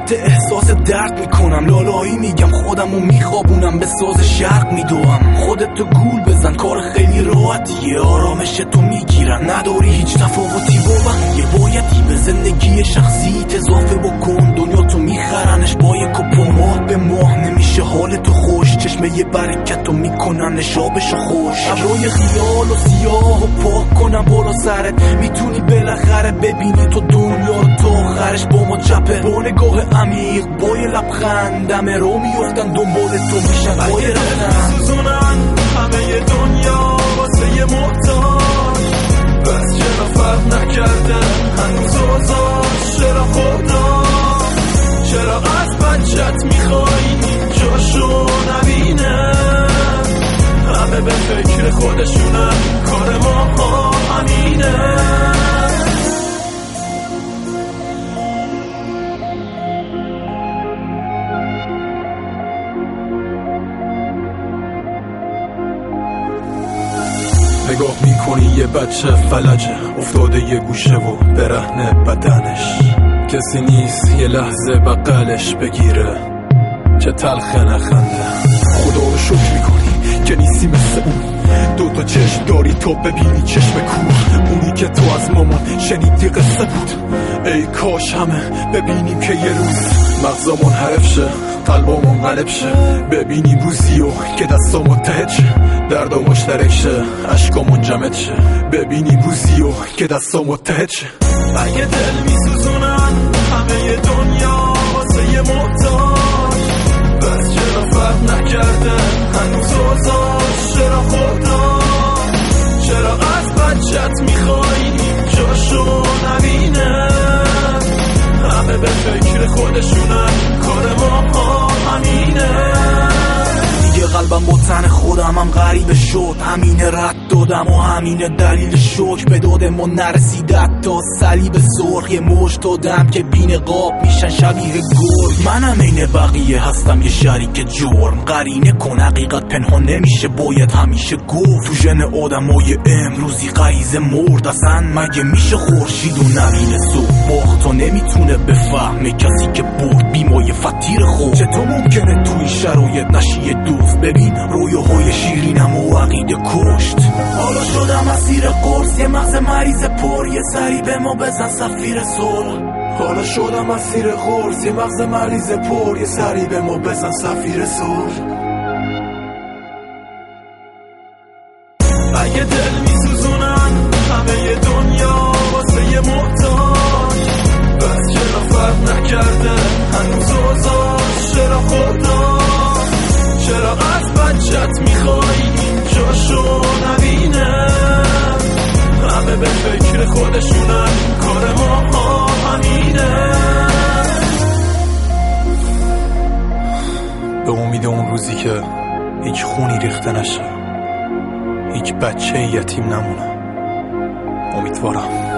تحت احساس درد میکنم، لالایی میگم خودمو میخوابونم، به ساز شرق میدوام. خودتو گول بزن، کار خیلی راحتیه، آرامش تو میگیرن، نداری هیچ تفاوتی با یه بایدی به زندگی شخصیت اضافه بکن. دنیا تو میخرنش با یک کپ ماه به ماه، نمیشه حال تو خوش، چشمه یه برکت رو میکنن نشابشو خوش. ابروی خیال و سیاه و پاک کنم بالا سرت، میتونی بالاخره ببینی تو دنیا رو تا آخرش. با ما چپه با نگاه عمیق، با یه لبخند دمه رو میفتن دنبال تو میشن پای رفتن. میسوزونن همه دنیا واسه یه محتاج، بس چرا فرق نکرده هنوز آزاد؟ چرا خدا، چرا از بچت میخوای این جاشو نبینه؟ همه به فکر خودشونن، کار ما همینه. نگاه میکنی یه بچه فلجه افتاده یه گوشه و برهنه بدنش، کسی نیست یه لحظه بغلش بگیره، چه تلخه نخنده. خدا رو شکر میکنی که نیستی مثل اون، دوتا چشم داری تو ببینی چشم کور، اونی که تو از مامان شنیدی قصه بود. ای کاش همه ببینیم که یه روز مغزامون حرف شه، قلبامون قلب شه، ببینیم روزیو که دستا متحد شه، دردا مشترک شه، عشقامون جمعت شه، ببینیم روزیو که دستا متحد شه. اگه دل میسوزونن همه دنیا واسه یه محتاج، بس چرا فرق نکرده هنوز آزاد؟ چرا خدا، چرا از بچت میخوای این جاشو نبینه؟ همه به فکر خودشونن، کار ما همینه. دیگه قلبم با تن خودم هم غریبه شد، همینه رد دادم و همینه دلیل شکر به داد ما نرسید. تا صلیب سرخ یه مشت دادم که بین قاب میشن شبیه گرگ. منم این بقیه هستم یه شریک جرم، قرینه کن حقیقت پنهان نمیشه باید همیشه گفت. تو ژن آدمای امروزی غریزه مرد، اصلا مگه میشه خورشید و نبینه صبح؟ باخت و نمیتونه بفهمه کسی که برد بیمای فتیر خود. چطور ممکنه توی شرایط نشی دوست؟ ببین رویاهای شیرینم و عقیده کشت. حالا شدم اسیر قرص یه مغز مریض پر، یه سری به ما بزن سفیر صلح. حالا شدم اسیر قرص یه مغز مریض پر، یه سری به ما بزن سفیر صلح. اگه دل میسوزونن همه دنیا واسه یه محتاج، بس چرا فرق نکرده هنوز آزاد؟ چرا خدا، چرا از بچت میخوای این جاشو نبینه؟ همه به فکر خودشونن، کار ما همینه. به امید اون روزی که هیچ خونی ریخته نشه، هیچ بچه یتیم نمونه. امیدوارم